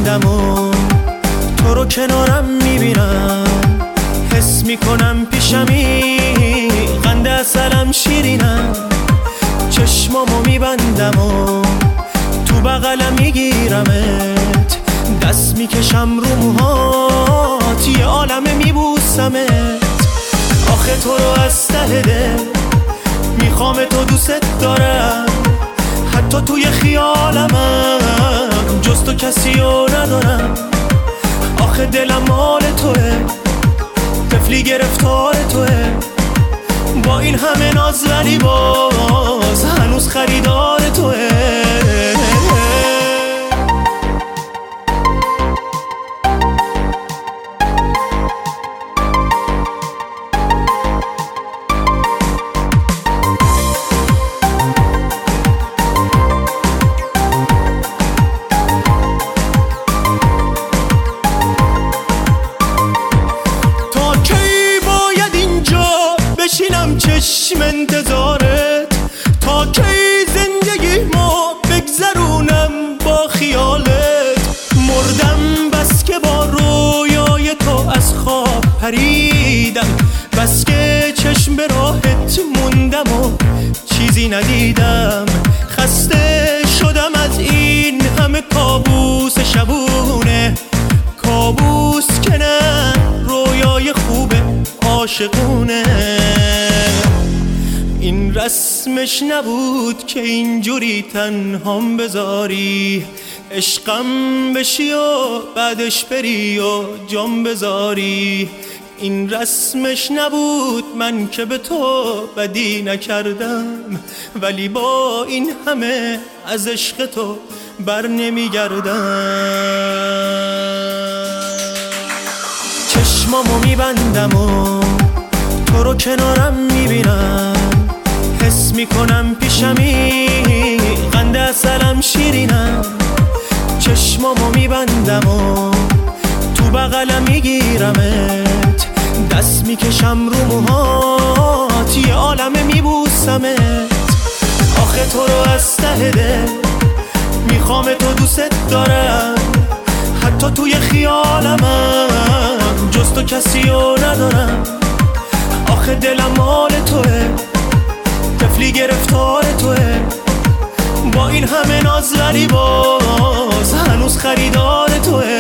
میبندم و تو رو کنارم میبینم، حس میکنم پیشمی قند اصلم شیرینم. چشمامو میبندم و تو بغلم میگیرمت، دست میکشم رو موهات یه عالمه میبوسمت. آخه تو رو از ته دل میخوام، تو دوست دارم، حتی توی خیالمم جز تو کسی رو ندارم. آخه دلم مال توه، طفلی گرفتار توه، با این همه ناز ولی باز هنوز خریدار توه. بشینم چشم انتظارت، تا کی زندگی ما بگذرونم با خیالت. مردم بس که با رویای تو از خواب پریدم، بس که چشم به راحت موندم و چیزی ندیدم. خسته شدم از این همه کابوس شبونه، کابوس که نه رویای خوبه عاشقونه. این رسمش نبود که اینجوری تنهام بذاری، عشقم بشی و بعدش بری و جام بذاری. این رسمش نبود، من که به تو بدی نکردم، ولی با این همه از عشق تو بر نمیگردم. چشمامو میبندم و تو رو کنارم میبینم، حس میکنم پیشمی قند اصلم شیرینم. چشمامو میبندم و تو بغلم میگیرمت، دست میکشم رو موهات یه عالمه میبوسمت. آخه تو رو از ته دل میخوام، تو دوست دارم، حتی توی خیالمم جز تو کسی رو ندارم. آخه دلم مال توه، طفلی گرفتار توه، با این همه ناز ولی باز هنوز خریدار توه.